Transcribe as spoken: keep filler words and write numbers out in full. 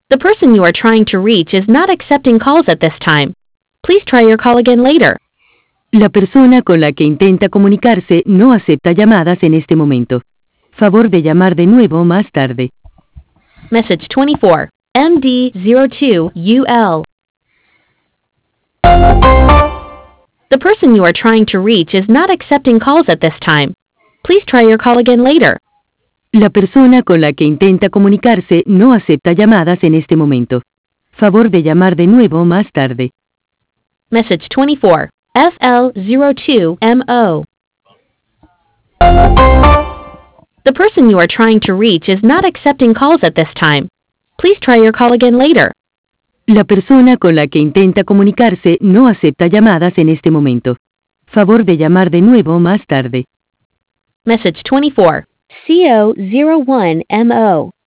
The person you are trying to reach is not accepting calls at this time. Please try your call again later. La persona con la que intenta comunicarse no acepta llamadas en este momento. Favor de llamar de nuevo más tarde. Message twenty-four, M D zero two U L. The person you are trying to reach is not accepting calls at this time. Please try your call again later. La persona con la que intenta comunicarse no acepta llamadas en este momento. Favor de llamar de nuevo más tarde. Message twenty-four, F L zero two M O. The person you are trying to reach is not accepting calls at this time. Please try your call again later. La persona con la que intenta comunicarse no acepta llamadas en este momento. Favor de llamar de nuevo más tarde. Message twenty-four, C O zero one M O.